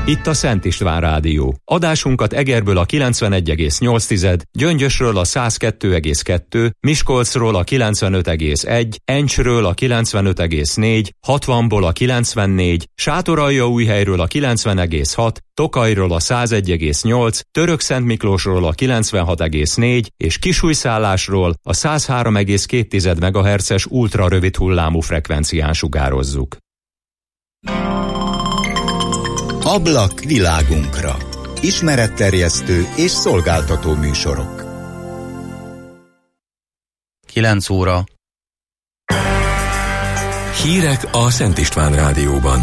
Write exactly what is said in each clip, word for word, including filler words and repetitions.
Itt a Szent István Rádió. Adásunkat Egerből a kilencvenegy egész nyolc, Gyöngyösről a száz kettő egész kettő, Miskolcról a kilencvenöt egész egy, Encsről a kilencvenöt egész négy, hatvanból a kilencvennégy, Sátoraljaújhelyről a kilencven egész hat, Tokajról a száz egy egész nyolc, Törökszentmiklósról a kilencvenhat egész négy és Kisújszállásról a száz három egész két megahertzes ultrarövid hullámú frekvencián sugározzuk. Ablak világunkra. Ismeretterjesztő és szolgáltató műsorok. kilenc óra. Hírek a Szent István Rádióban.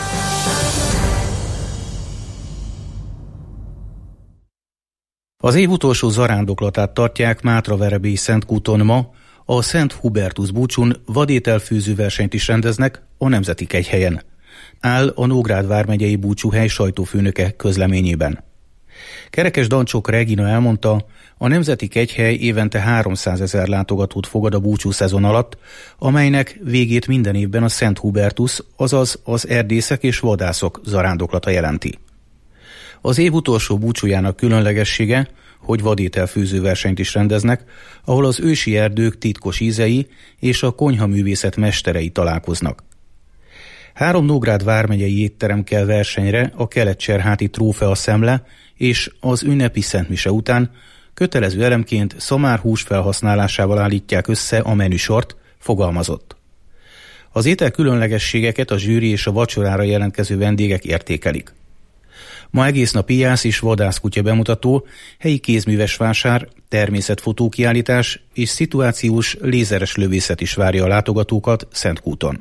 Az év utolsó zarándoklatát tartják Mátraverebélyi Szentkúton ma, a Szent Hubertus búcsún vadételfőző versenyt is rendeznek a Nemzeti Kegyhelyen, áll a Nógrád vármegyei búcsúhely sajtófőnöke közleményében. Kerekes Dancsok Regina elmondta, a Nemzeti Kegyhely évente háromszázezer látogatót fogad a búcsú szezon alatt, amelynek végét minden évben a Szent Hubertus, azaz az erdészek és vadászok zarándoklata jelenti. Az év utolsó búcsújának különlegessége, hogy vadételfőző versenyt is rendeznek, ahol az ősi erdők titkos ízei és a konyhaművészet mesterei találkoznak. Három Nógrád vármegyei étterem kell versenyre a Kelet-Cserháti Trófea Szemle és az ünnepi szentmise után kötelező elemként szamárhús felhasználásával állítják össze a menüsort, fogalmazott. Az étel különlegességeket a zsűri és a vacsorára jelentkező vendégek értékelik. Ma egész nap ijász és vadászkutya bemutató, helyi kézműves vásár, természetfotókiállítás és szituációs lézeres lövészet is várja a látogatókat Szentkúton.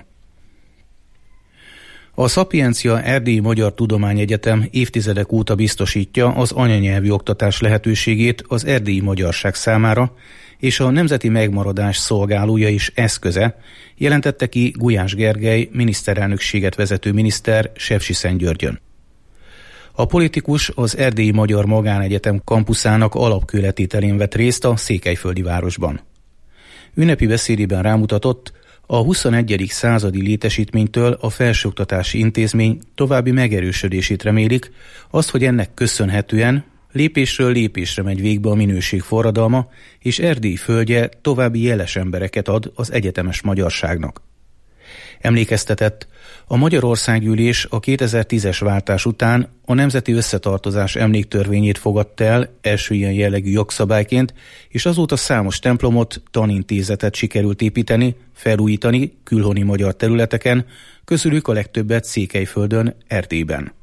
A Szapiencia Erdélyi Magyar Tudományegyetem évtizedek óta biztosítja az anyanyelvi oktatás lehetőségét az erdélyi magyarság számára, és a nemzeti megmaradás szolgálója és eszköze, jelentette ki Gulyás Gergely miniszterelnökséget vezető miniszter Sepsiszentgyörgyön. A politikus az Erdélyi Magyar Magánegyetem kampuszának alapkőletételén vett részt a székelyföldi városban. Ünnepi beszédében rámutatott, a huszonegyedik századi létesítménytől a felsőoktatási intézmény további megerősödését remélik, azt, hogy ennek köszönhetően lépésről lépésre megy végbe a minőség forradalma, és Erdély földje további jeles embereket ad az egyetemes magyarságnak. Emlékeztetett, a Magyarországgyűlés a kétezer-tízes váltás után a Nemzeti Összetartozás Emléktörvényét fogadta el első ilyen jellegű jogszabályként, és azóta számos templomot, tanintézetet sikerült építeni, felújítani külhoni magyar területeken, közülük a legtöbbet Székelyföldön, Erdélyben.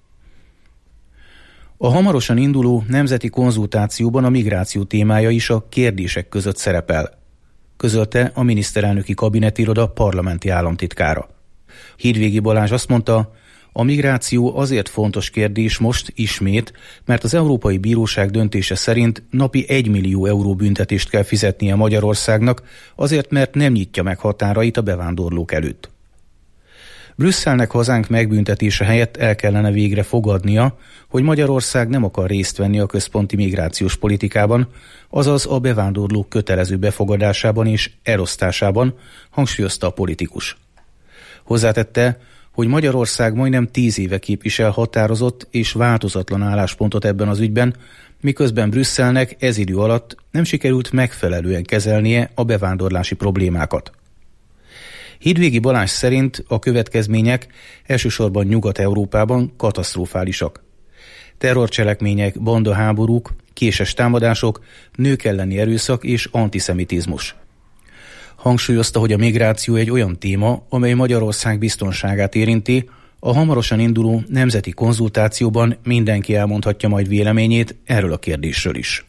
A hamarosan induló nemzeti konzultációban a migráció témája is a kérdések között szerepel, közölte a miniszterelnöki kabinetiroda parlamenti államtitkára. Hídvégi Balázs azt mondta, a migráció azért fontos kérdés most ismét, mert az Európai Bíróság döntése szerint napi egymillió euró büntetést kell fizetnie Magyarországnak, azért mert nem nyitja meg határait a bevándorlók előtt. Brüsszelnek hazánk megbüntetése helyett el kellene végre fogadnia, hogy Magyarország nem akar részt venni a központi migrációs politikában, azaz a bevándorlók kötelező befogadásában és elosztásában, hangsúlyozta a politikus. Hozzátette, hogy Magyarország majdnem tíz éve képvisel határozott és változatlan álláspontot ebben az ügyben, miközben Brüsszelnek ez idő alatt nem sikerült megfelelően kezelnie a bevándorlási problémákat. Hídvégi Balázs szerint a következmények elsősorban Nyugat-Európában katasztrofálisak. Terrorcselekmények, bandaháborúk, késes támadások, nők elleni erőszak és antiszemitizmus. Hangsúlyozta, hogy a migráció egy olyan téma, amely Magyarország biztonságát érinti, a hamarosan induló nemzeti konzultációban mindenki elmondhatja majd véleményét erről a kérdésről is.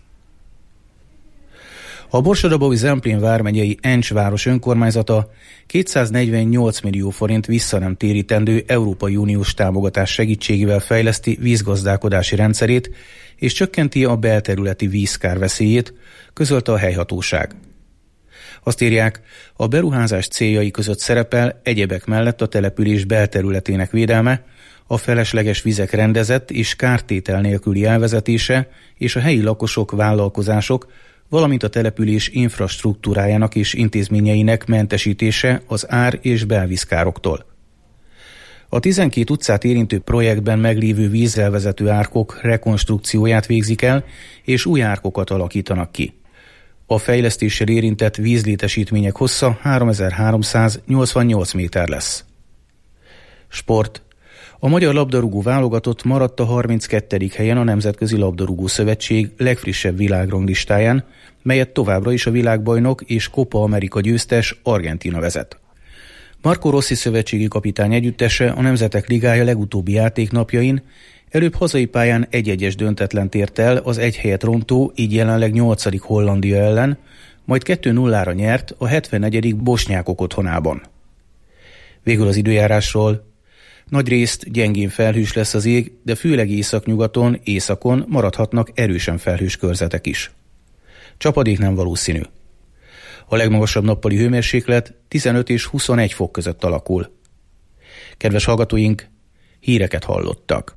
A Borsod-Abaúj-Zemplén vármegyei Encs város önkormányzata kétszáznegyvennyolc millió forint vissza nem térítendő Európai Uniós támogatás segítségével fejleszti vízgazdálkodási rendszerét és csökkenti a belterületi vízkár veszélyét, közölte a helyhatóság. Azt írják, a beruházás céljai között szerepel egyebek mellett a település belterületének védelme, a felesleges vizek rendezett és kártétel nélküli elvezetése és a helyi lakosok, vállalkozások, valamint a település infrastruktúrájának és intézményeinek mentesítése az ár- és belvízkároktól. A tizenkét utcát érintő projektben meglévő vízzel vezető árkok rekonstrukcióját végzik el, és új árkokat alakítanak ki. A fejlesztéssel érintett vízlétesítmények hossza háromezer-háromszáznyolcvannyolc méter lesz. Sport. A magyar labdarúgó válogatott maradt a harminckettedik helyen a Nemzetközi Labdarúgó Szövetség legfrissebb világranglistáján, melyet továbbra is a világbajnok és Copa America győztes Argentína vezet. Marco Rossi szövetségi kapitány együttese a Nemzetek Ligája legutóbbi játéknapjain előbb hazai pályán egy-egyes döntetlent ért el az egy helyet rontó, így jelenleg nyolcadik Hollandia ellen, majd kettő nullára nyert a hetvennegyedik bosnyákok otthonában. Végül az időjárásról. Nagyrészt gyengén felhős lesz az ég, de főleg északnyugaton, északon maradhatnak erősen felhős körzetek is. Csapadék nem valószínű. A legmagasabb nappali hőmérséklet tizenöt és huszonegy fok között alakul. Kedves hallgatóink, híreket hallottak.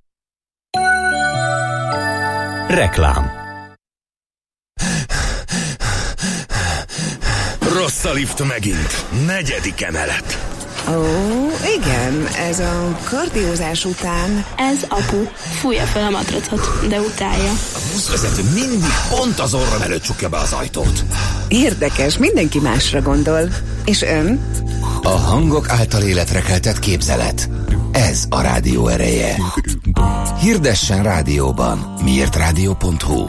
Reklám. Rossz a lift megint. Negyedik emelet. Ó, igen, ez a kardiózás után. Ez apu. Fújja fel a matracot, de utálja. A buszvezető mindig pont az orrom előtt csukja be az ajtót. Érdekes, mindenki másra gondol. És ön? A hangok által életre keltett képzelet. Ez a rádió ereje. Hirdessen rádióban. miért rádió pont hu.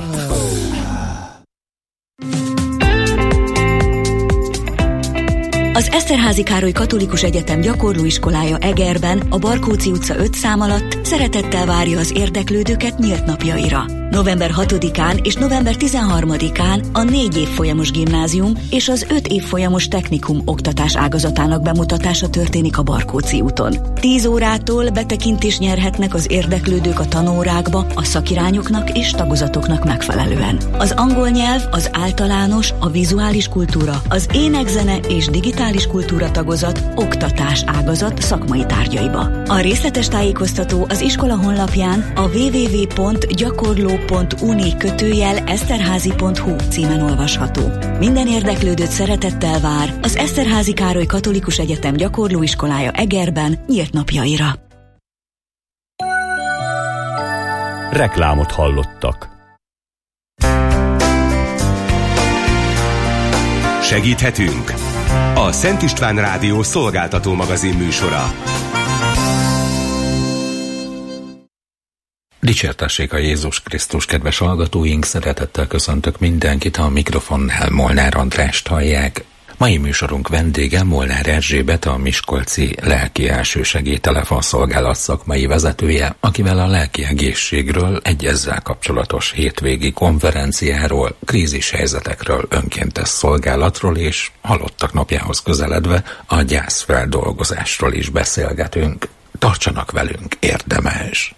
Az Eszterházy Károly Katolikus Egyetem gyakorlóiskolája Egerben, a Barkóczy utca öt szám alatt szeretettel várja az érdeklődőket nyílt napjaira. november hatodikán és november tizenharmadikán a négy évfolyamos gimnázium és az öt évfolyamos technikum oktatás ágazatának bemutatása történik a Barkóczy úton. tíz órától betekintést nyerhetnek az érdeklődők a tanórákba a szakirányoknak és tagozatoknak megfelelően. Az angol nyelv, az általános, a vizuális kultúra, az énekzene és digitális kultúra tagozat oktatás ágazat szakmai tárgyaiba. A részletes tájékoztató az iskola honlapján a double-u double-u double-u pont gyakorló pont uni kötőjel eszterházy pont hu címen olvasható. Minden érdeklődőt szeretettel vár az Eszterházy Károly Katolikus Egyetem gyakorlóiskolája Egerben nyílt napjaira. Reklámot hallottak. Segíthetünk? A Szent István Rádió szolgáltató magazin műsora. Dicsértessék a Jézus Krisztus, kedves hallgatóink, szeretettel köszöntök mindenkit, a mikrofonnál Molnár Andrást hallják. Mai műsorunk vendége Molnár Erzsébet, a miskolci lelki elsősegély telefonszolgálat szakmai vezetője, akivel a lelki egészségről, egy ezzel kapcsolatos hétvégi konferenciáról, krízishelyzetekről, önkéntes szolgálatról és halottak napjához közeledve a gyászfeldolgozásról is beszélgetünk. Tartsanak velünk, érdemes!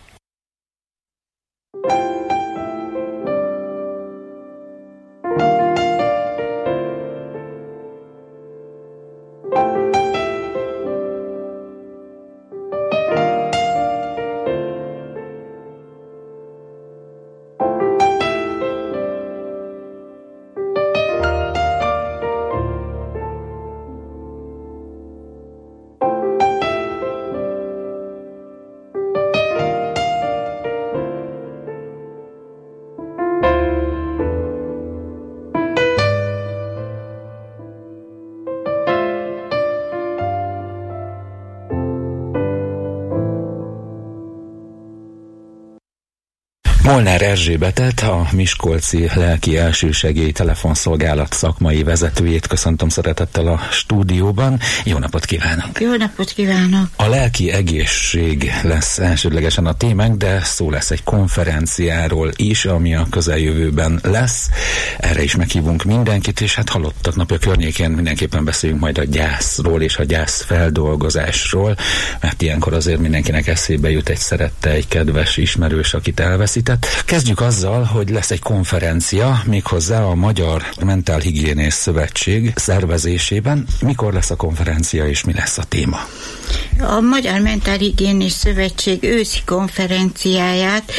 Molnár Erzsébetet, a miskolci lelki elsősegély telefonszolgálat szakmai vezetőjét köszöntöm szeretettel a stúdióban. Jó napot kívánok! Jó napot kívánok! A lelki egészség lesz elsődlegesen a témánk, de szó lesz egy konferenciáról is, ami a közeljövőben lesz. Erre is meghívunk mindenkit, és hát halottak napja környékén mindenképpen beszéljünk majd a gyászról és a gyász feldolgozásról, mert ilyenkor azért mindenkinek eszébe jut egy szerette, egy kedves ismerős, akit elveszített. Kezdjük azzal, hogy lesz egy konferencia, méghozzá a Magyar Mentálhigiénész Szövetség szervezésében. Mikor lesz a konferencia, és mi lesz a téma? A Magyar Mentálhigiénész Szövetség őszi konferenciáját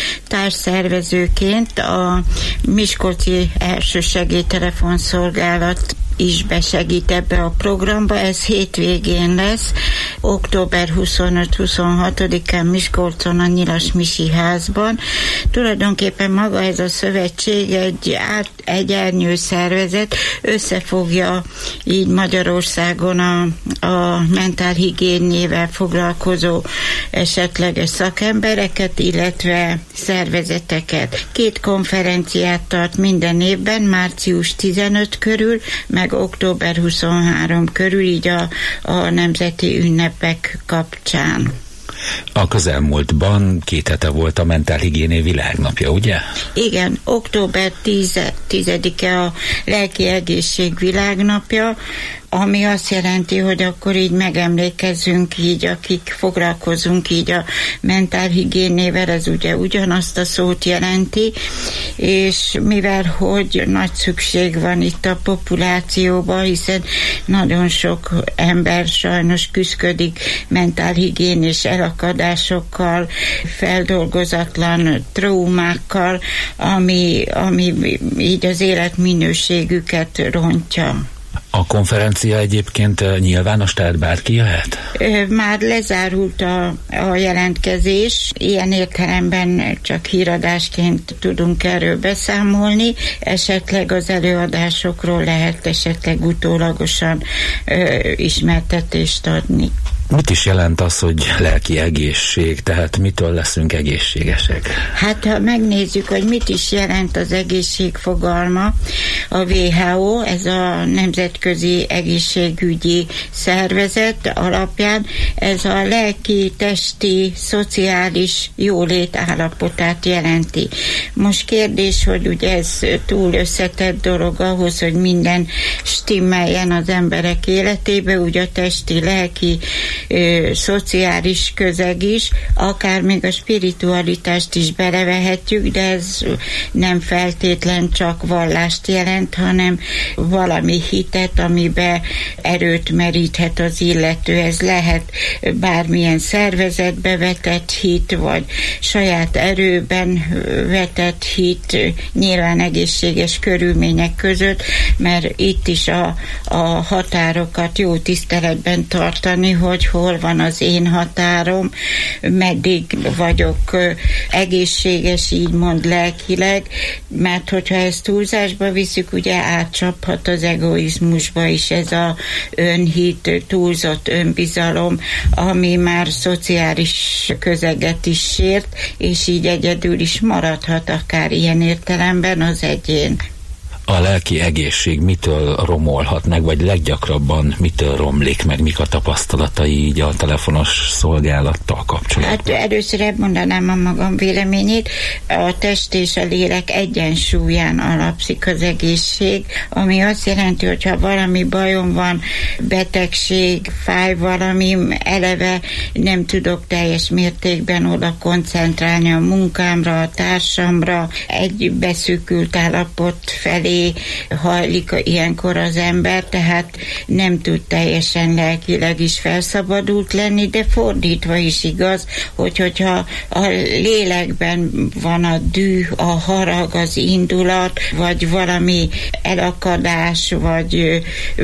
társszervezőként a miskolci elsősegély telefonszolgálat is besegít ebbe a programba. Ez hétvégén lesz, október huszonöt-huszonhatodikán Miskolcon a Nyilas Misi házban. Tulajdonképpen maga ez a szövetség egy, át, egy ernyő szervezet, összefogja így Magyarországon a, a mentálhigiénével foglalkozó esetleges szakembereket, illetve szervezeteket. Két konferenciát tart minden évben, március tizenöt körül, meg október huszonhárom körül, így a, a nemzeti ünnepek kapcsán. A közelmúltban két hete volt a mentálhigiéné világnapja, ugye? Igen, október tizedike a lelki egészség világnapja, ami azt jelenti, hogy akkor így megemlékezzünk így, akik foglalkozunk így a mentálhigiénével, ez ugye ugyanazt a szót jelenti, és mivel hogy nagy szükség van itt a populációban, hiszen nagyon sok ember sajnos küszködik mentálhigiénés elakadásokkal, feldolgozatlan traumákkal, ami, ami így az életminőségüket rontja. A konferencia egyébként nyilvános, tehát bárki jöhet? Már lezárult a, a jelentkezés, ilyen értelemben csak híradásként tudunk erről beszámolni, esetleg az előadásokról lehet esetleg utólagosan ö, ismertetést adni. Mit is jelent az, hogy lelki egészség, tehát mitől leszünk egészségesek? Hát ha megnézzük, hogy mit is jelent az egészség fogalma, a dupla vé há ó, ez a Nemzetközi Egészségügyi Szervezet alapján, ez a lelki, testi, szociális jólét állapotát jelenti. Most kérdés, hogy ugye ez túl összetett dolog ahhoz, hogy minden stimmeljen az emberek életébe, ugye a testi, lelki, Ö, szociális közeg is, akár még a spiritualitást is belevehetjük, de ez nem feltétlen csak vallást jelent, hanem valami hitet, amibe erőt meríthet az illető. Ez lehet bármilyen szervezetbe vetett hit, vagy saját erőben vetett hit, nyilván egészséges körülmények között, mert itt is a, a határokat jó tiszteletben tartani, hogy hol van az én határom, meddig vagyok egészséges, így mond lelkileg, mert hogyha ezt túlzásba viszük, ugye átcsaphat az egoizmusba is ez a önhit, túlzott önbizalom, ami már szociális közeget is sért, és így egyedül is maradhat akár ilyen értelemben az egyén. A lelki egészség mitől romolhat meg, vagy leggyakrabban mitől romlik meg, mik a tapasztalatai így a telefonos szolgálattal kapcsolatban? Hát először elmondanám a magam véleményét. A test és a lélek egyensúlyán alapszik az egészség, ami azt jelenti, hogy ha valami bajom van, betegség, fáj valami, eleve nem tudok teljes mértékben oda koncentrálni a munkámra, a társamra, egy beszűkült állapot felé hajlik ilyenkor az ember, tehát nem tud teljesen lelkileg is felszabadult lenni, de fordítva is igaz, hogy hogyha a lélekben van a düh, a harag, az indulat, vagy valami elakadás, vagy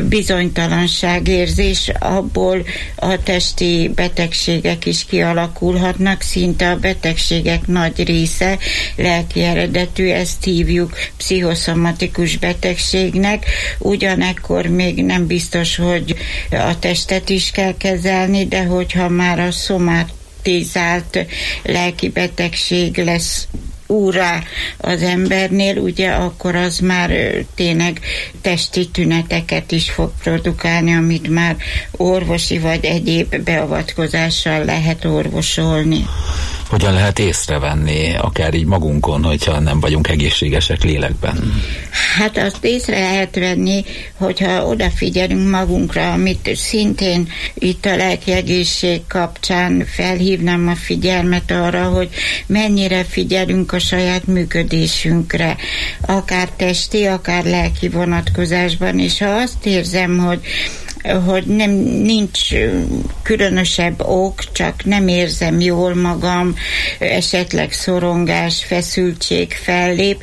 bizonytalanságérzés, abból a testi betegségek is kialakulhatnak, szinte a betegségek nagy része lelki eredetű, ezt hívjuk pszichoszomatikus betegségnek, ugyanekkor még nem biztos, hogy a testet is kell kezelni, de hogyha már a szomatizált lelki betegség lesz úrrá az embernél, ugye akkor az már tényleg testi tüneteket is fog produkálni, amit már orvosi vagy egyéb beavatkozással lehet orvosolni. Hogyan lehet észrevenni, akár így magunkon, hogyha nem vagyunk egészségesek lélekben? Hát azt észre lehet venni, hogyha odafigyelünk magunkra, amit szintén itt a lelki egészség kapcsán felhívnám a figyelmet arra, hogy mennyire figyelünk a saját működésünkre, akár testi, akár lelki vonatkozásban, és ha azt érzem, hogy hogy nem, nincs különösebb ok, csak nem érzem jól magam, esetleg szorongás, feszültség fellép,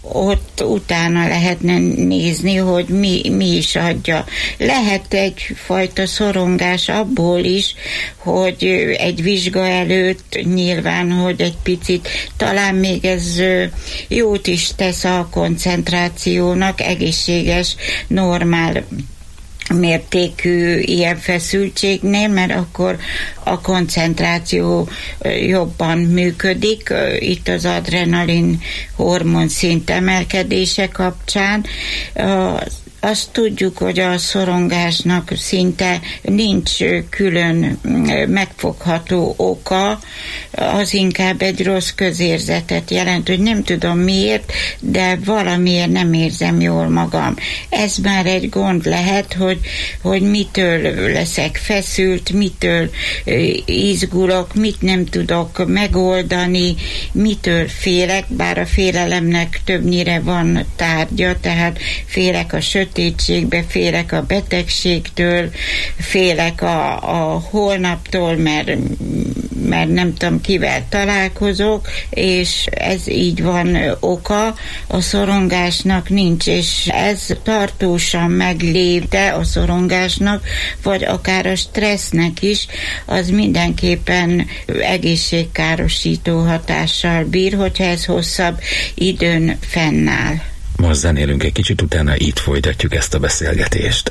ott utána lehetne nézni, hogy mi, mi is adja. Lehet egyfajta szorongás abból is, hogy egy vizsga előtt nyilván, hogy egy picit talán még ez jót is tesz a koncentrációnak, egészséges, normál mértékű ilyen feszültségnél, mert akkor a koncentráció jobban működik. Itt az adrenalin hormon szint emelkedése kapcsán. Azt tudjuk, hogy a szorongásnak szinte nincs külön megfogható oka, az inkább egy rossz közérzetet jelent, hogy nem tudom miért, de valamiért nem érzem jól magam. Ez már egy gond lehet, hogy, hogy mitől leszek feszült, mitől izgulok, mit nem tudok megoldani, mitől félek, bár a félelemnek többnyire van tárgya, tehát félek a sötét sötétségbe, félek a betegségtől, félek a, a holnaptól, mert, mert nem tudom kivel találkozok, és ez így van oka, a szorongásnak nincs, és ez tartósan meglévde a szorongásnak, vagy akár a stressznek is, az mindenképpen egészségkárosító hatással bír, hogyha ez hosszabb időn fennáll. Most zenélünk egy kicsit, utána itt folytatjuk ezt a beszélgetést.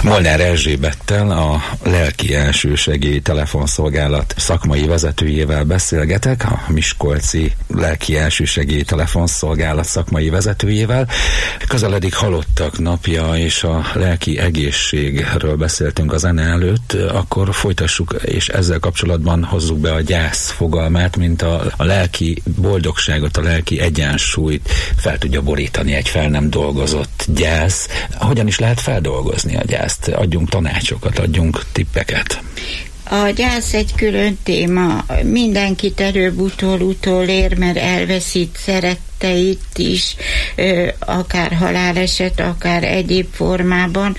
Molnár Erzsébettel, a Lelki Elsősegély telefonszolgálat szakmai vezetőjével beszélgetek, a Miskolci Lelki Elsősegély telefonszolgálat szakmai vezetőjével. Közeledik halottak napja, és a lelki egészségről beszéltünk a zene előtt, akkor folytassuk, és ezzel kapcsolatban hozzuk be a gyász fogalmát, mint a, a lelki boldogságot, a lelki egyensúlyt fel tudja borítani egy fel nem dolgozott gyász. Hogyan is lehet feldolgozni a gyászt? Adjunk tanácsokat, adjunk tippeket. A gyász egy külön téma. Mindenkit előbb-utól utolér, mert elveszít szeretteit is, akár haláleset, akár egyéb formában,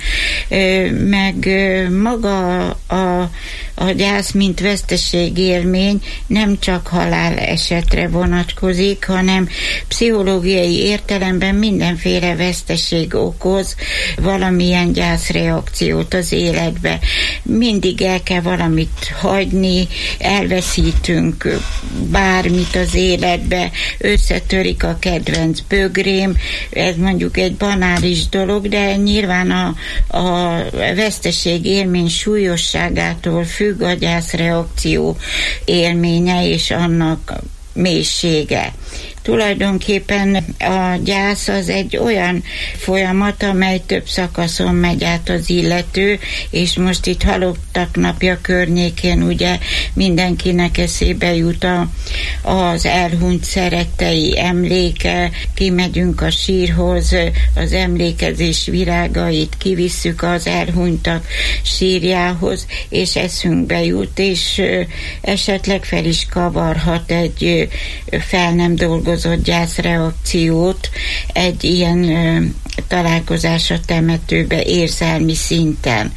meg maga a, a gyász, mint veszteségélmény nem csak halálesetre vonatkozik, hanem pszichológiai értelemben mindenféle veszteség okoz valamilyen gyászreakciót az életbe. Mindig el kell valamit hagyni, elveszítünk bármit az életbe, összetörik a kedvenc bögrém, ez mondjuk egy banális dolog, de nyilván a, a veszteség élmény súlyosságától függ a gyászreakció élménye és annak mélysége. Tulajdonképpen a gyász az egy olyan folyamat, amely több szakaszon megy át az illető, és most itt halottak napja környékén ugye mindenkinek eszébe jut a, az elhunyt szerettei emléke, kimegyünk a sírhoz, az emlékezés virágait kivisszük az elhunytak sírjához, és eszünkbe jut, és esetleg fel is kavarhat egy fel nem dolgozott gyászreakciót egy ilyen ö, találkozás a temetőbe érzelmi szinten.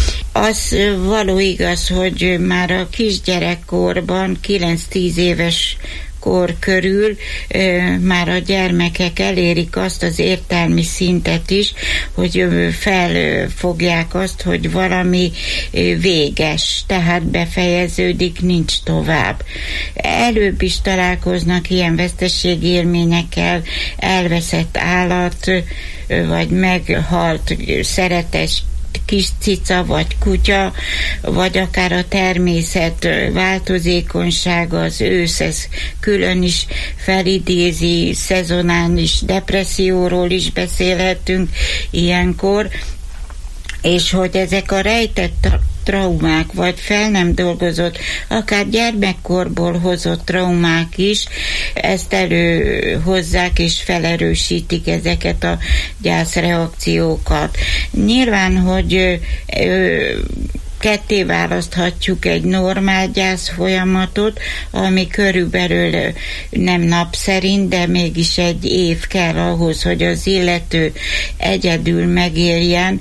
Az való igaz, hogy már a kisgyerekkorban, kilenc-tíz éves kor körül ö, már a gyermekek elérik azt az értelmi szintet is, hogy ö, felfogják azt, hogy valami ö, véges, tehát befejeződik, nincs tovább. Előbb is találkoznak ilyen veszteségélményekkel, elveszett állat, ö, vagy meghalt szeretes kis cica, vagy kutya, vagy akár a természet változékonysága, az ősz, ez külön is felidézi, szezonális depresszióról is beszélhetünk ilyenkor, és hogy ezek a rejtett traumák, vagy fel nem dolgozott, akár gyermekkorból hozott traumák is, ezt előhozzák és felerősítik ezeket a gyászreakciókat. Nyilván, hogy ö, ketté választhatjuk egy normál gyász folyamatot, ami körülbelül nem nap szerint, de mégis egy év kell ahhoz, hogy az illető egyedül megéljen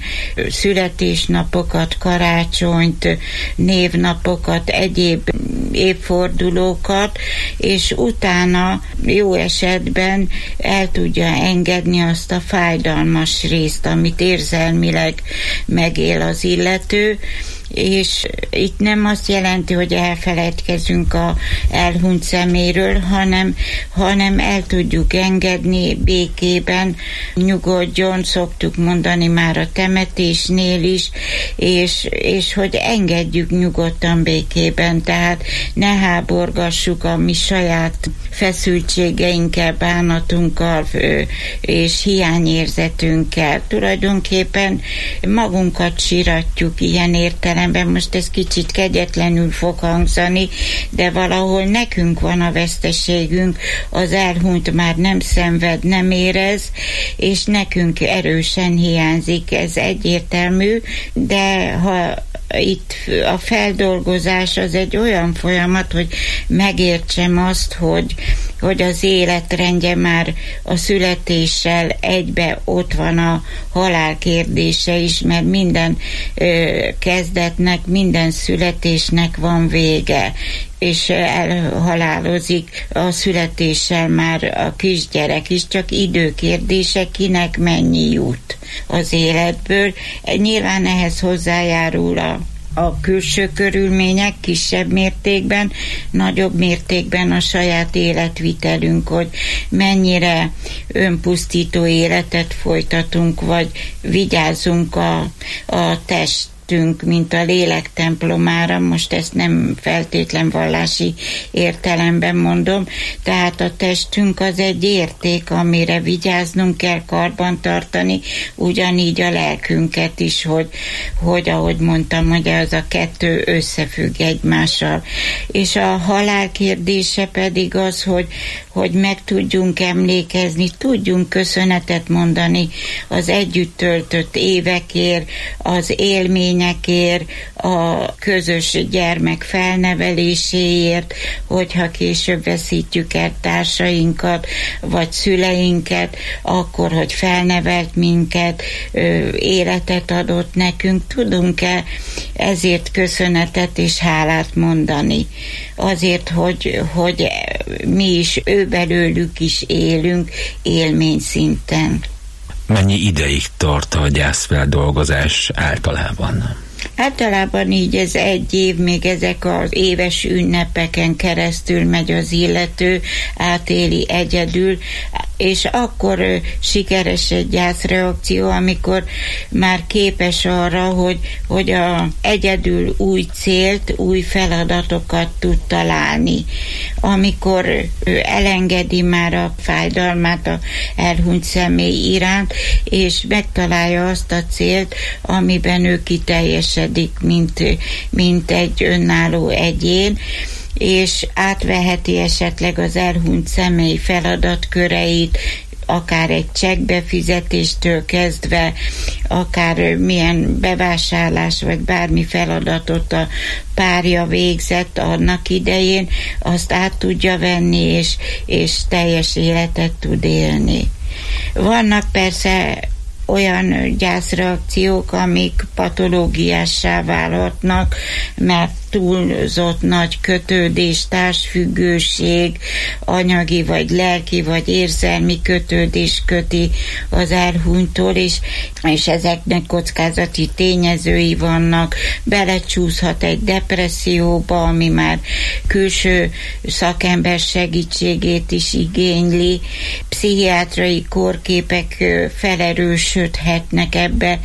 születésnapokat, karácsonyt, névnapokat, egyéb évfordulókat, és utána jó esetben el tudja engedni azt a fájdalmas részt, amit érzelmileg megél az illető, és itt nem azt jelenti, hogy elfeledkezünk a elhunyt szeméről, hanem, hanem el tudjuk engedni békében, nyugodjon, szoktuk mondani már a temetésnél is, és, és hogy engedjük nyugodtan békében, tehát ne háborgassuk a mi saját feszültségeinkkel, bánatunkkal és hiányérzetünkkel. Tulajdonképpen magunkat siratjuk ilyen értelemben, most ez kicsit kegyetlenül fog hangzani, de valahol nekünk van a veszteségünk, az elhunyt már nem szenved, nem érez, és nekünk erősen hiányzik, ez egyértelmű, de ha itt a feldolgozás az egy olyan folyamat, hogy megértsem azt, hogy, hogy az életrendje már a születéssel egybe ott van a halál kérdése is, mert minden ö, kezdetnek, minden születésnek van vége, és elhalálozik a születéssel már a kisgyerek is, csak időkérdése, kinek mennyi jut az életből. Nyilván ehhez hozzájárul a a külső körülmények kisebb mértékben, nagyobb mértékben a saját életvitelünk, hogy mennyire önpusztító életet folytatunk, vagy vigyázunk a, a test mint a lélek templomára, most ezt nem feltétlen vallási értelemben mondom, tehát a testünk az egy érték, amire vigyáznunk kell, karbantartani, ugyanígy a lelkünket is, hogy, hogy ahogy mondtam, hogy az a kettő összefügg egymással. És a halál kérdése pedig az, hogy, hogy meg tudjunk emlékezni, tudjunk köszönetet mondani az együtt töltött évekért, az élmény a közös gyermek felneveléséért, hogyha később veszítjük el társainkat, vagy szüleinket, akkor, hogy felnevelt minket, életet adott nekünk, tudunk-e ezért köszönetet és hálát mondani. Azért, hogy, hogy mi is ő belőlük is élünk élmény szinten. Mennyi ideig tart a gyászfeldolgozás általában? Általában így ez egy év, még ezek az éves ünnepeken keresztül megy az illető, átéli egyedül, és akkor ö, sikeres egy gyászreakció, amikor már képes arra, hogy, hogy a egyedül új célt, új feladatokat tud találni. Amikor ő elengedi már a fájdalmát a elhunyt személy iránt, és megtalálja azt a célt, amiben ő kiteljesedik, mint, mint egy önálló egyén, és átveheti esetleg az elhunyt személy feladatköreit, akár egy csekkbefizetéstől kezdve, akár milyen bevásárlás, vagy bármi feladatot a párja végzett annak idején, azt át tudja venni, és, és teljes életet tud élni. Vannak persze olyan gyászreakciók, amik patológiássá válhatnak, mert túlzott nagy kötődés, társfüggőség, anyagi vagy lelki vagy érzelmi kötődés köti az elhunytól, és, és ezeknek kockázati tényezői vannak. Belecsúszhat egy depresszióba, ami már külső szakember segítségét is igényli. Pszichiátrai kórképek felerősödhetnek ebbe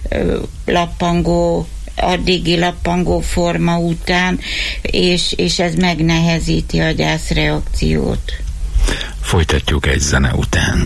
lappangó addigi lappangó forma után, és, és ez megnehezíti a gyászreakciót. Folytatjuk egy zene után.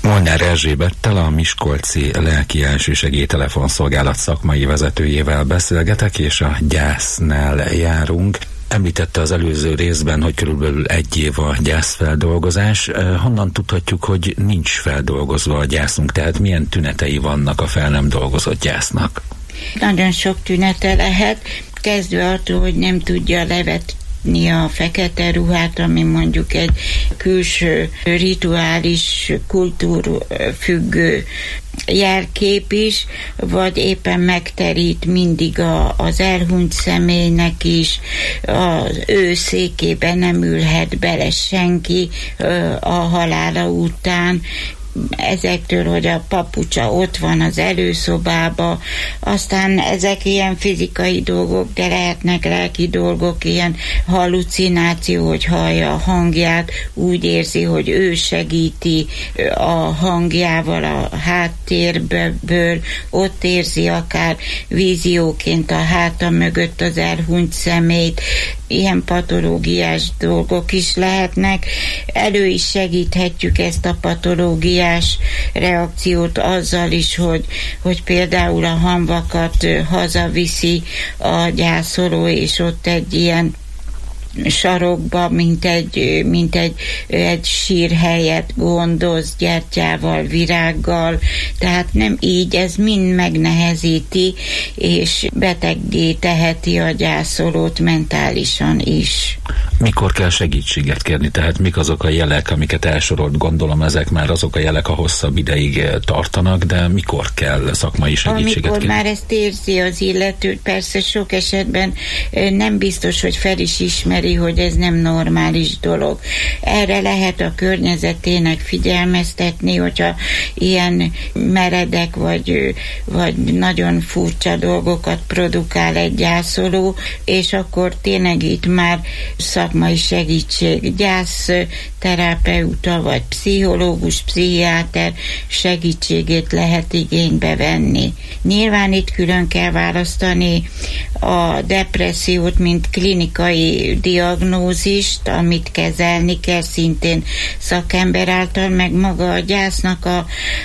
Molnár Erzsébettel, a Miskolci Lelki Elsősegély telefonszolgálat szakmai vezetőjével beszélgetek, és a gyásznál járunk. Említette az előző részben, hogy körülbelül egy év a gyászfeldolgozás. Honnan tudhatjuk, hogy nincs feldolgozva a gyászunk? Tehát milyen tünetei vannak a fel nem dolgozott gyásznak? Nagyon sok tünete lehet, kezdve attól, hogy nem tudja levetni a fekete ruhát, ami mondjuk egy külső rituális, kultúrfüggő jelkép is, vagy éppen megterít mindig a, az elhunyt személynek is, az ő székébe nem ülhet bele senki a halála után, ezektől, hogy a papucsa ott van az előszobába, aztán ezek ilyen fizikai dolgok, de lehetnek lelki dolgok, ilyen hallucináció, hogy hallja a hangját, úgy érzi, hogy ő segíti a hangjával a háttérből, ott érzi akár vízióként a háta mögött az elhunyt szemét, ilyen patológiás dolgok is lehetnek. Elő is segíthetjük ezt a patológiás reakciót azzal is, hogy, hogy például a hamvakat hazaviszi a gyászoló, és ott egy ilyen sarokba, mint egy, mint egy, egy sírhelyet gondoz gyertyával, virággal, tehát nem így, ez mind megnehezíti, és beteggé teheti a gyászolót mentálisan is. Mikor kell segítséget kérni? Tehát mik azok a jelek, amiket elsorolt, gondolom ezek már azok a jelek, a hosszabb ideig tartanak, de mikor kell szakmai segítséget Amikor kérni? már ezt érzi az illető, persze sok esetben nem biztos, hogy fel is ismeri, hogy ez nem normális dolog. Erre lehet a környezetének figyelmeztetni, hogyha ilyen meredek vagy, vagy nagyon furcsa dolgokat produkál egy gyászoló, és akkor tényleg itt már szakmai segítség, gyászterapeuta vagy pszichológus, pszichiáter segítségét lehet igénybe venni. Nyilván itt külön kell választani a depressziót, mint klinikai diagnózist, amit kezelni kell szintén szakember által, meg maga a gyásznak a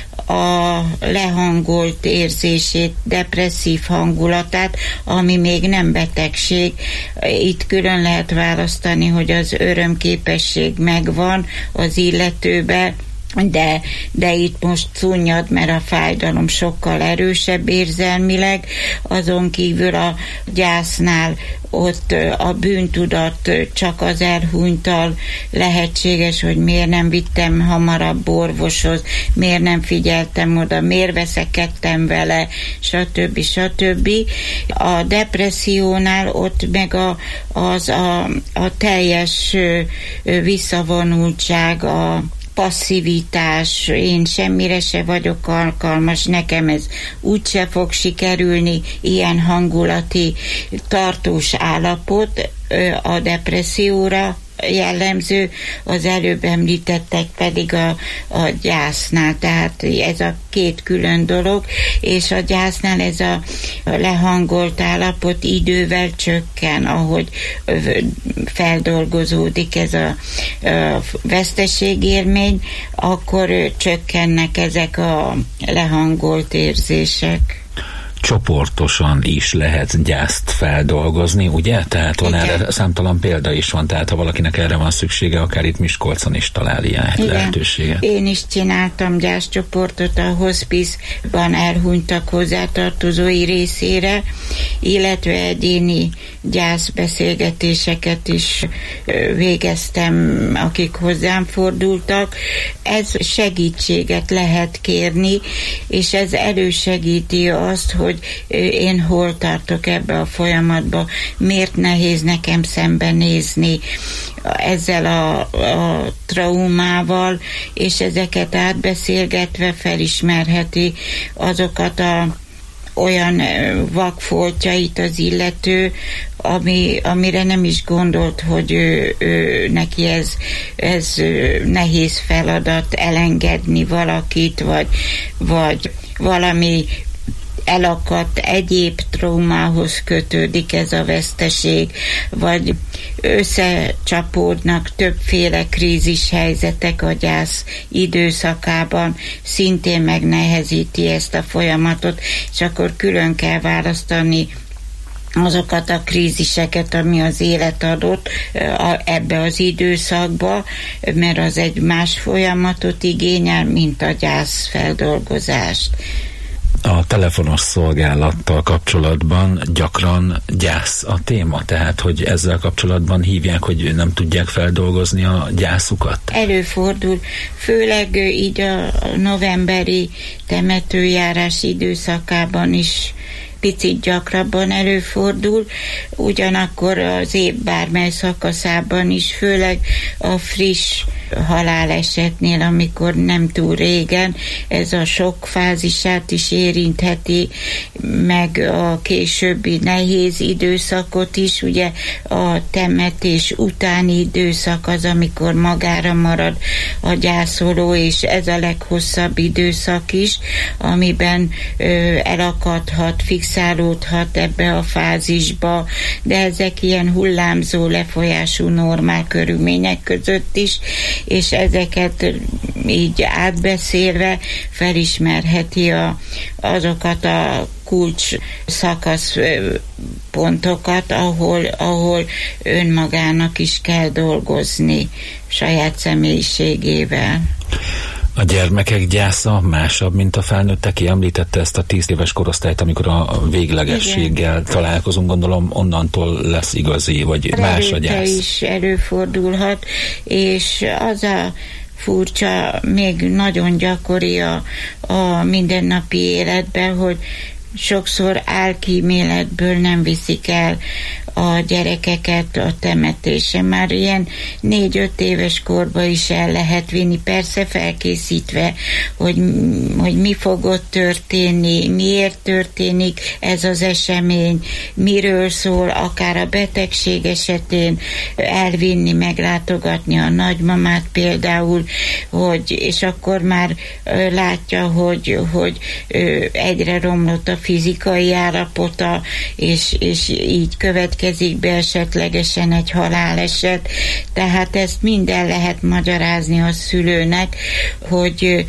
a lehangolt érzését, depresszív hangulatát, ami még nem betegség. Itt külön lehet választani, hogy az örömképesség megvan az illetőbe, de, de itt most szunnyad, mert a fájdalom sokkal erősebb érzelmileg, azon kívül a gyásznál ott a bűntudat csak az elhunyttal lehetséges, hogy miért nem vittem hamarabb orvoshoz, miért nem figyeltem oda, miért veszekedtem vele, stb. stb. A depressziónál ott meg a, az a, a teljes visszavonultság, a passzivitás, én semmire se vagyok alkalmas, nekem ez úgyse fog sikerülni, ilyen hangulati tartós állapot a depresszióra jellemző, az előbb említettek pedig a, a gyásznál, tehát ez a két külön dolog, és a gyásznál ez a lehangolt állapot idővel csökken, ahogy feldolgozódik ez a, a veszteségélmény, akkor csökkennek ezek a lehangolt érzések. Csoportosan is lehet gyászt feldolgozni, ugye? Tehát van erre számtalan példa is van, tehát ha valakinek erre van szüksége, akár itt Miskolcon is talál ilyen igen. lehetőséget. Én is csináltam gyászcsoportot a hospice-ban elhunytak hozzátartozói részére, illetve egyéni gyászbeszélgetéseket is végeztem, akik hozzám fordultak. Ez segítséget lehet kérni, és ez elősegíti azt, hogy én hol tartok ebbe a folyamatba, miért nehéz nekem szembenézni ezzel a, a traumával, és ezeket átbeszélgetve felismerheti azokat a olyan vakfoltjait az illető, ami, amire nem is gondolt, hogy ő, ő, neki ez, ez nehéz feladat elengedni valakit, vagy, vagy valami elakadt egyéb traumához kötődik ez a veszteség, vagy összecsapódnak többféle krízis helyzetek a gyász időszakában, szintén megnehezíti ezt a folyamatot, és akkor külön kell választani azokat a kríziseket, ami az élet adott ebbe az időszakba, mert az egy más folyamatot igényel, mint a gyászfeldolgozást. A telefonos szolgálattal kapcsolatban gyakran gyász a téma, tehát hogy ezzel kapcsolatban hívják, hogy nem tudják feldolgozni a gyászukat? Előfordul, főleg így a novemberi temetőjárás időszakában is picit gyakrabban előfordul, ugyanakkor az év bármely szakaszában is, főleg a friss halálesetnél, amikor nem túl régen, ez a sok fázisát is érintheti, meg a későbbi nehéz időszakot is, ugye a temetés utáni időszak az, amikor magára marad a gyászoló, és ez a leghosszabb időszak is, amiben ö, elakadhat, fixálódhat ebbe a fázisba, de ezek ilyen hullámzó lefolyású normál körülmények között is, és ezeket így átbeszélve felismerheti a, azokat a kulcs szakasz pontokat, ahol, ahol önmagának is kell dolgozni saját személyiségével. A gyermekek gyásza másabb, mint a felnőtteké. Említette ezt a tíz éves korosztályt, amikor a véglegességgel igen. találkozunk, gondolom onnantól lesz igazi, vagy a más a gyász. is előfordulhat, és az a furcsa, még nagyon gyakori a, a mindennapi életben, hogy sokszor álkíméletből nem viszik el a gyerekeket a temetésre. Már ilyen négy-öt éves korba is el lehet vinni, persze felkészítve, hogy, hogy mi fog ott történni, miért történik ez az esemény, miről szól, akár a betegség esetén elvinni, meglátogatni a nagymamát például, hogy, és akkor már látja, hogy, hogy egyre romlott a fizikai állapota, és, és így következik be esetlegesen egy haláleset. Tehát ezt minden lehet magyarázni a szülőnek, hogy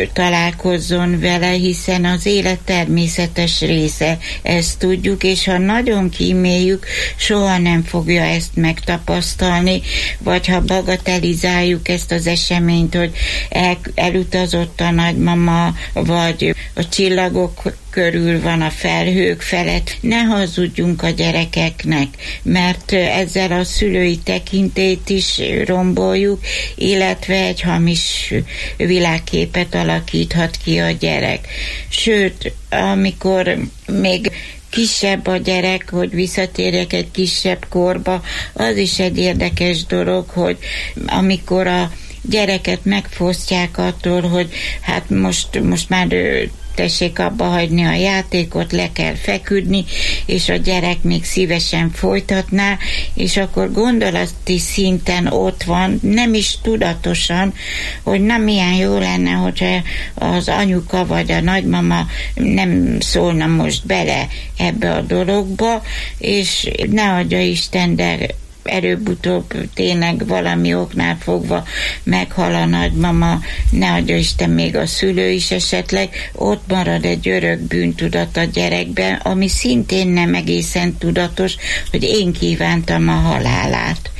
találkozzon vele, hiszen az élet természetes része, ezt tudjuk, és ha nagyon kíméljük, soha nem fogja ezt megtapasztalni, vagy ha bagatelizáljuk ezt az eseményt, hogy el, elutazott a nagymama, vagy a csillagok körül van a felhők felett. Ne hazudjunk a gyerekeknek, mert ezzel a szülői tekintélyt is romboljuk, illetve egy hamis világképet alakíthat ki a gyerek. Sőt, amikor még kisebb a gyerek, hogy visszatérjek egy kisebb korba, az is egy érdekes dolog, hogy amikor a gyereket megfosztják attól, hogy hát most, most már tessék abba hagyni a játékot, le kell feküdni, és a gyerek még szívesen folytatná, és akkor gondolati szinten ott van, nem is tudatosan, hogy nem milyen jó lenne, hogyha az anyuka vagy a nagymama nem szólna most bele ebbe a dologba, és ne adja Isten, de előbb-utóbb tényleg valami oknál fogva meghal a nagymama, ne adja Isten, még a szülő is esetleg, ott marad egy örök bűntudat a gyerekben, ami szintén nem egészen tudatos, hogy én kívántam a halálát.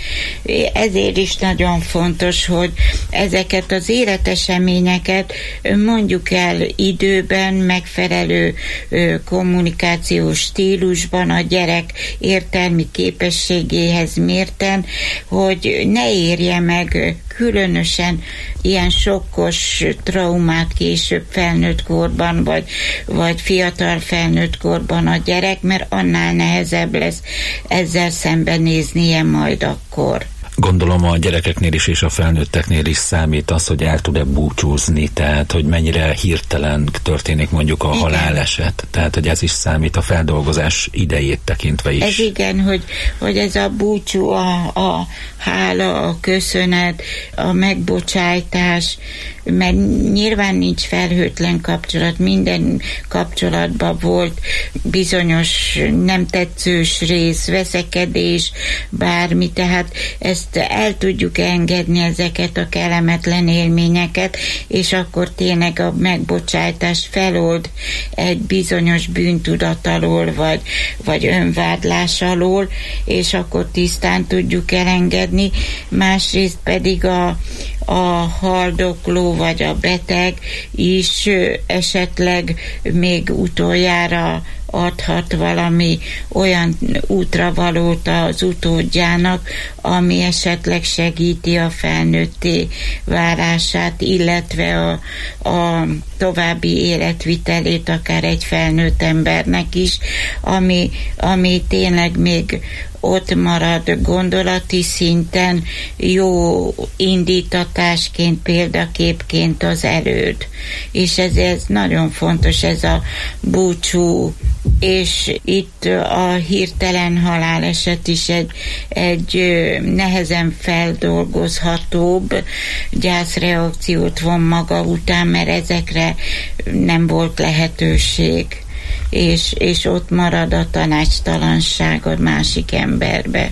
Ezért is nagyon fontos, hogy ezeket az életeseményeket mondjuk el időben, megfelelő kommunikációs stílusban, a gyerek értelmi képességéhez mérten, hogy ne érje meg különösen ilyen sokkos traumát később felnőtt korban, vagy, vagy fiatal felnőtt korban a gyerek, mert annál nehezebb lesz ezzel szembenéznie majd akkor. Gondolom a gyerekeknél is és a felnőtteknél is számít az, hogy el tud-e búcsúzni, tehát hogy mennyire hirtelen történik mondjuk a igen. haláleset, tehát hogy ez is számít a feldolgozás idejét tekintve is. Ez igen, hogy, hogy ez a búcsú, a, a hála, a köszönet, a megbocsájtás, mert nyilván nincs felhőtlen kapcsolat, minden kapcsolatban volt bizonyos nem tetszős rész, veszekedés, bármi, tehát ezt el tudjuk engedni, ezeket a kellemetlen élményeket, és akkor tényleg a megbocsájtás felold egy bizonyos bűntudat alól, vagy, vagy önvádlás alól, és akkor tisztán tudjuk elengedni. Másrészt pedig a, a haldokló vagy a beteg is esetleg még utoljára adhat valami olyan útravalót az utódjának, ami esetleg segíti a felnőtté válását, illetve a, a további életvitelét akár egy felnőtt embernek is, ami, ami tényleg még ott marad gondolati szinten, jó indítatásként, példaképként az erőd. És ez, ez nagyon fontos, ez a búcsú, és itt a hirtelen haláleset is egy, egy nehezen feldolgozhatóbb gyászreakciót von maga után, mert ezekre nem volt lehetőség. És, és ott marad a tanácstalanság a másik emberbe.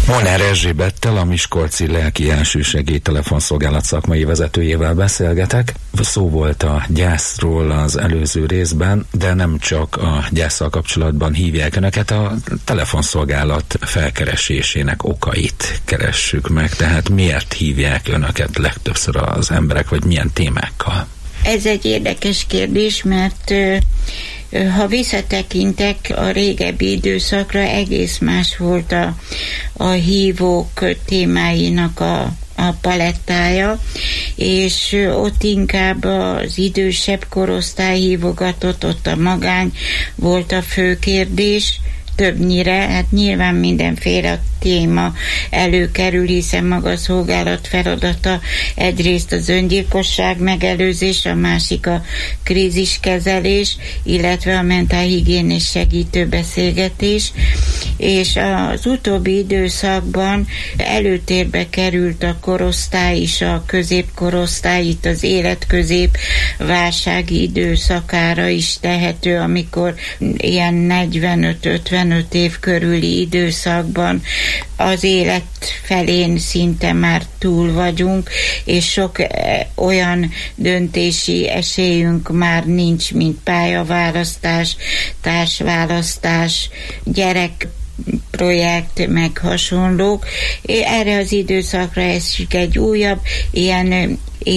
Molnár Erzsébettel, a Miskolci Lelki Elsősegély telefonszolgálat szakmai vezetőjével beszélgetek. Szó volt a gyászról az előző részben, de nem csak a gyásszal kapcsolatban hívják önöket, a telefonszolgálat felkeresésének okait keressük meg. Tehát miért hívják önöket legtöbbször az emberek, vagy milyen témákkal? Ez egy érdekes kérdés, mert ha visszatekintek a régebbi időszakra, egész más volt a, a hívók témáinak a, a palettája, és ott inkább az idősebb korosztály hívogatott, ott a magány volt a fő kérdés, többnyire, hát nyilván mindenféle téma előkerül, hiszen maga a szolgálat feladata egyrészt az öngyilkosság megelőzés, a másik a kríziskezelés, illetve a mentálhigiénés segítő beszélgetés, és az utóbbi időszakban előtérbe került a korosztály is, a középkorosztály, itt az életközép válsági időszakára is tehető, amikor ilyen negyvenöt-ötvenöt év körüli időszakban az élet felén szinte már túl vagyunk, és sok olyan döntési esélyünk már nincs, mint pályaválasztás, társválasztás, gyerek projekt, meg hasonlók. Erre az időszakra esik egy újabb ilyen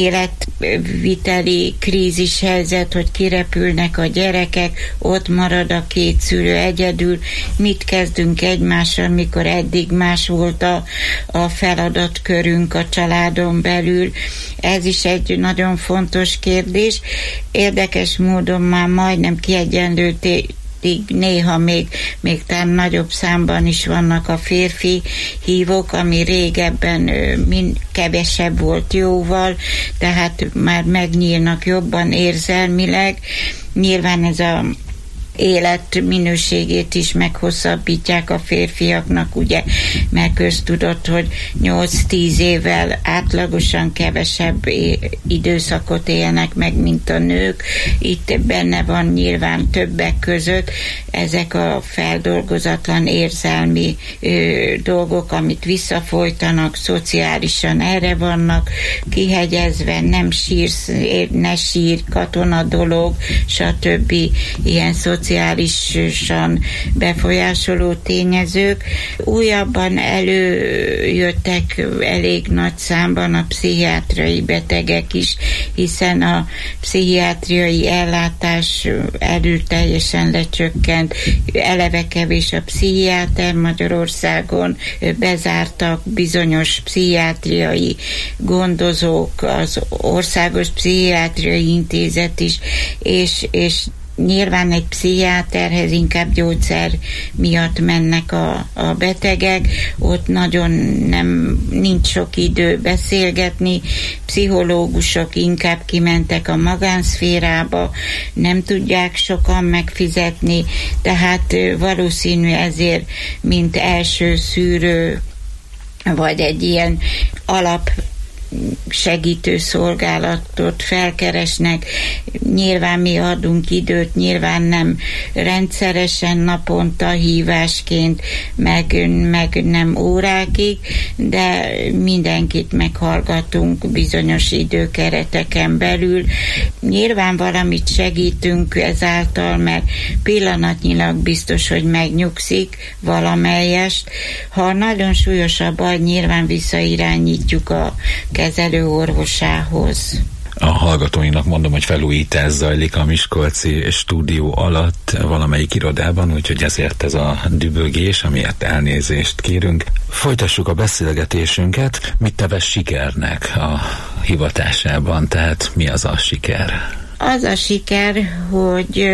életviteli krízishelyzet, hogy kirepülnek a gyerekek, ott marad a két szülő egyedül, mit kezdünk egymással, mikor eddig más volt a, a feladatkörünk a családon belül. Ez is egy nagyon fontos kérdés. Érdekes módon már majdnem kiegyenlőté néha még, még talán nagyobb számban is vannak a férfi hívók, ami régebben mind kevesebb volt jóval, tehát már megnyílnak jobban érzelmileg. Nyilván ez a élet minőségét is meghosszabbítják a férfiaknak, ugye, mert köztudott, hogy nyolc-tíz évvel átlagosan kevesebb időszakot élnek meg, mint a nők. Itt benne van nyilván többek között ezek a feldolgozatlan érzelmi ö, dolgok, amit visszafolytanak, szociálisan erre vannak kihegyezve, nem sírsz, ne sír, katona dolog, stb. Ilyen szociálisan befolyásoló tényezők. Újabban előjöttek elég nagy számban a pszichiátriai betegek is, hiszen a pszichiátriai ellátás erőteljesen lecsökkent, eleve kevés a pszichiáter Magyarországon, bezártak bizonyos pszichiátriai gondozók, az Országos Pszichiátriai Intézet is, és, és nyilván egy pszichiáterhez inkább gyógyszer miatt mennek a, a betegek, ott nagyon nem, nincs sok idő beszélgetni, pszichológusok inkább kimentek a magánszférába, nem tudják sokan megfizetni, tehát valószínű ezért, mint első szűrő, vagy egy ilyen alap segítő szolgálatot felkeresnek. Nyilván mi adunk időt, nyilván nem rendszeresen naponta hívásként, meg, meg nem órákig, de mindenkit meghallgatunk bizonyos időkereteken belül. Nyilván valamit segítünk ezáltal, mert pillanatnyilag biztos, hogy megnyugszik valamelyest. Ha nagyon súlyos a baj, nyilván visszairányítjuk a kezelő orvosához. A hallgatóinak mondom, hogy felújítás zajlik a miskolci stúdió alatt valamelyik irodában, úgyhogy ezért ez a dübögés, amiért elnézést kérünk. Folytassuk a beszélgetésünket. Mit nevez sikernek a hivatásában? Tehát mi az a siker? Az a siker, hogy,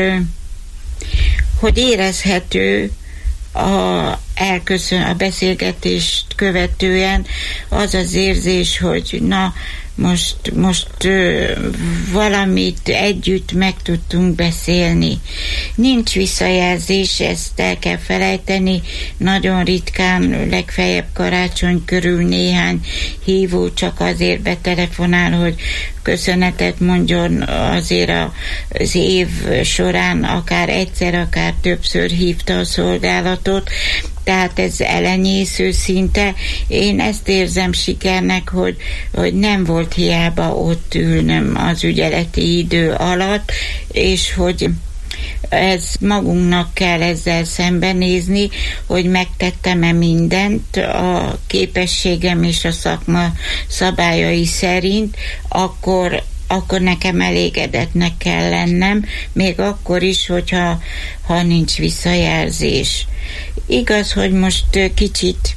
hogy érezhető a elköszön a beszélgetést követően az az érzés, hogy na, most, most ö, valamit együtt meg tudtunk beszélni. Nincs visszajelzés, ezt el kell felejteni, nagyon ritkán, legfeljebb karácsony körül néhány hívó csak azért betelefonál, hogy köszönetet mondjon, azért az év során akár egyszer, akár többször hívta a szolgálatot. tehát ez elenyésző szinte. Én ezt érzem sikernek, hogy, hogy nem volt hiába ott ülnöm az ügyeleti idő alatt, és hogy ez magunknak kell ezzel szembenézni, hogy megtettem-e mindent a képességem és a szakma szabályai szerint, akkor akkor nekem elégedetnek kell lennem, még akkor is, hogyha ha nincs visszajelzés. Igaz, hogy most kicsit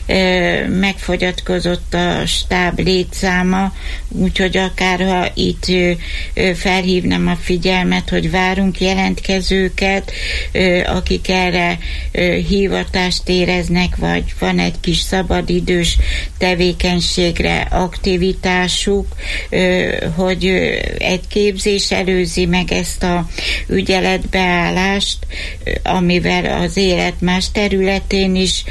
megfogyatkozott a stáb létszáma, úgyhogy akár ha itt felhívnám a figyelmet, hogy várunk jelentkezőket, akik erre hivatást éreznek, vagy van egy kis szabadidős tevékenységre aktivitásuk, hogy egy képzés előzi meg ezt a ügyeletbeállást, amivel az élet más területén is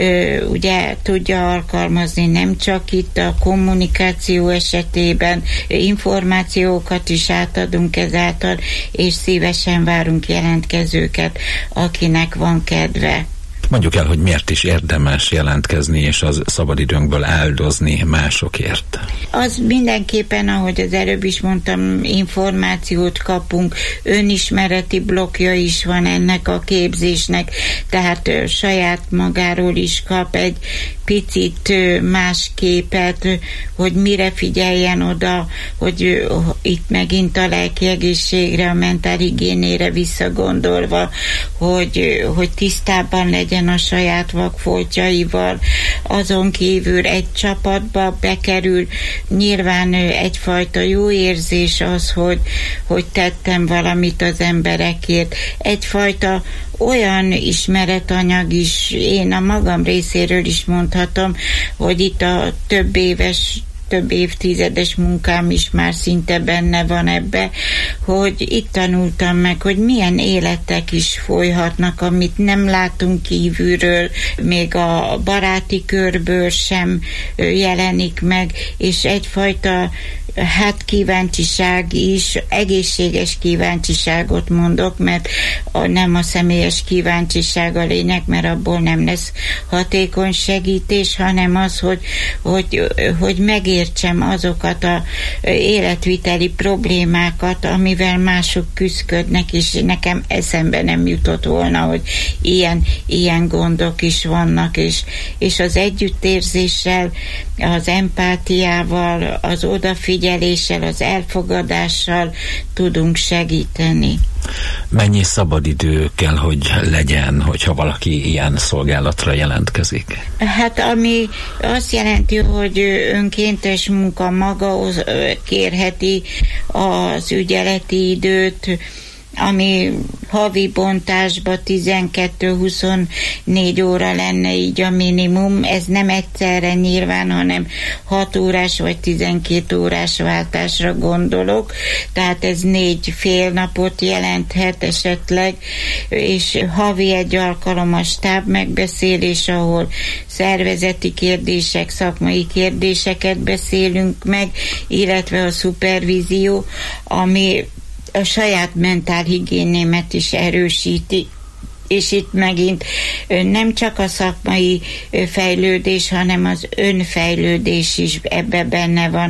ugye tudja alkalmazni, nem csak itt a kommunikáció esetében, információkat is átadunk ezáltal, és szívesen várunk jelentkezőket, akinek van kedve. Mondjuk el, hogy miért is érdemes jelentkezni, és az szabadidőnkből áldozni másokért. Az mindenképpen, ahogy az előbb is mondtam, információt kapunk, önismereti blokkja is van ennek a képzésnek, tehát ö, saját magáról is kap egy picit ö, más képet, hogy mire figyeljen oda, hogy ö, itt megint a lelki egészségre, a mentálhigiénére visszagondolva, hogy, ö, hogy tisztában legyen a saját vakfoltjaival, azon kívül egy csapatba bekerül, nyilván egyfajta jó érzés az, hogy, hogy tettem valamit az emberekért. Egyfajta olyan ismeretanyag is, én a magam részéről is mondhatom, hogy itt a több éves több évtizedes munkám is már szinte benne van ebbe, hogy itt tanultam meg, hogy milyen életek is folyhatnak, amit nem látunk kívülről, még a baráti körből sem jelenik meg, és egyfajta hát kíváncsiság is, egészséges kíváncsiságot mondok, mert a, nem a személyes kíváncsiság a lényeg, mert abból nem lesz hatékony segítés, hanem az, hogy, hogy, hogy megértsem azokat a életviteli problémákat, amivel mások küzdködnek, és nekem eszembe nem jutott volna, hogy ilyen, ilyen gondok is vannak, és, és az együttérzéssel, az empátiával, az odafigyeléssel, az elfogadással tudunk segíteni. Mennyi szabadidő kell, hogy legyen, hogyha valaki ilyen szolgálatra jelentkezik? Hát ami azt jelenti, hogy önkéntes munka maga kérheti az ügyeleti időt, ami havi bontásba tizenkettő-huszonnégy óra lenne így a minimum. Ez nem egyszerre nyilván, hanem hat órás vagy tizenkét órás váltásra gondolok. Tehát ez négy fél napot jelenthet esetleg, és havi egy alkalom a stáb megbeszélés, ahol szervezeti kérdések, szakmai kérdéseket beszélünk meg, illetve a szupervízió, ami a saját mentálhigiénémet is erősíti, és itt megint nem csak a szakmai fejlődés, hanem az önfejlődés is ebbe benne van,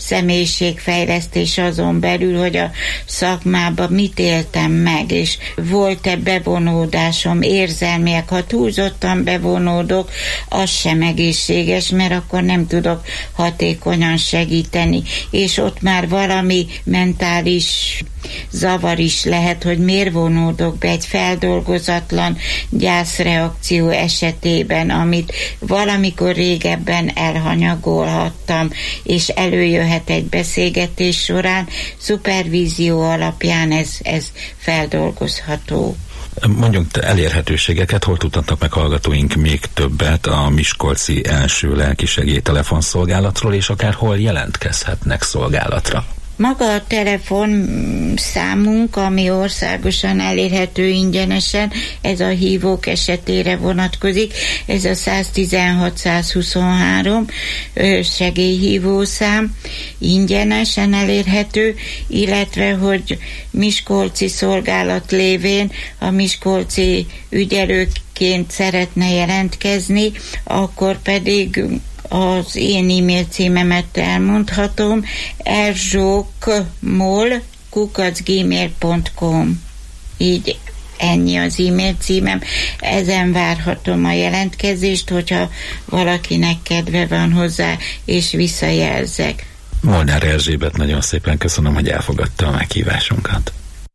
személyiségfejlesztés azon belül, hogy a szakmában mit éltem meg, és volt-e bevonódásom, érzelmiek. Ha túlzottan bevonódok, az sem egészséges, mert akkor nem tudok hatékonyan segíteni, és ott már valami mentális zavar is lehet, hogy miért vonódok be egy feldolgozatlan gyászreakció esetében, amit valamikor régebben elhanyagolhattam, és előjöhet egy beszélgetés során, szupervízió alapján ez, ez feldolgozható. Mondjunk elérhetőségeket, hol tudnak meg hallgatóink még többet a miskolci első lelkisegély telefonszolgálatról, és akár hol jelentkezhetnek szolgálatra? Maga a telefon számunk, ami országosan elérhető ingyenesen, ez a hívók esetére vonatkozik, ez a száztizenhat százhuszonhárom segélyhívószám, ingyenesen elérhető, illetve hogy miskolci szolgálat lévén a miskolci ügyelőként szeretne jelentkezni, akkor pedig az én e-mail címemet elmondhatom, erzsókmol kukac gmail pont com. Így ennyi az e-mail címem. Ezen várhatom a jelentkezést, hogyha valakinek kedve van hozzá, és visszajelzek. Molnár Erzsébet, nagyon szépen köszönöm, hogy elfogadta a meghívásunkat.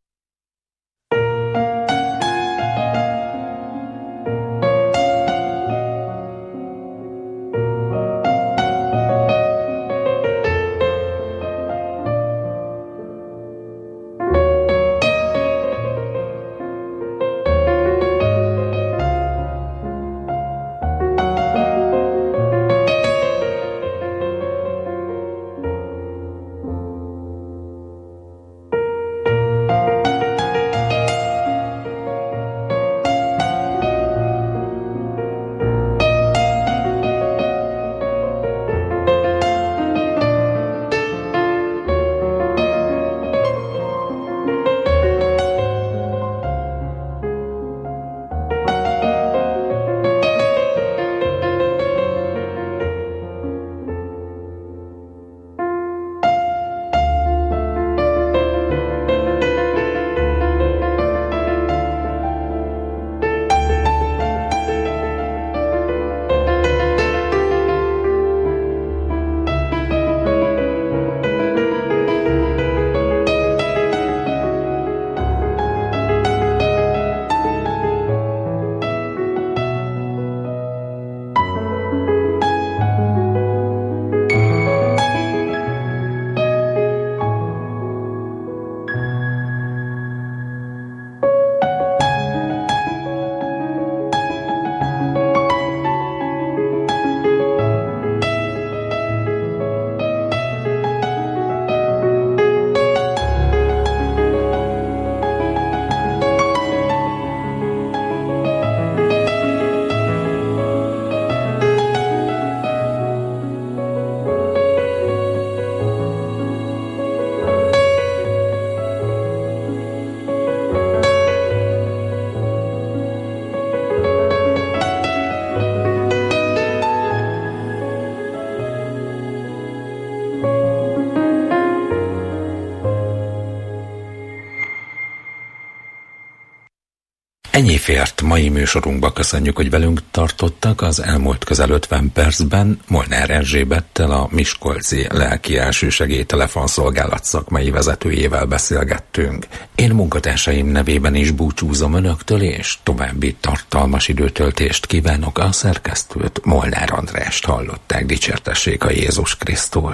Ennyi fért mai műsorunkba, köszönjük, hogy velünk tartottak. Az elmúlt közel ötven percben Molnár Erzsébettel, a miskolci lelki elsősegély telefonszolgálat szakmai vezetőjével beszélgettünk. Én munkatársaim nevében is búcsúzom önöktől, és további tartalmas időtöltést kívánok. A szerkesztőt, Molnár Andrást hallották. Dicsértessék a Jézus Krisztus.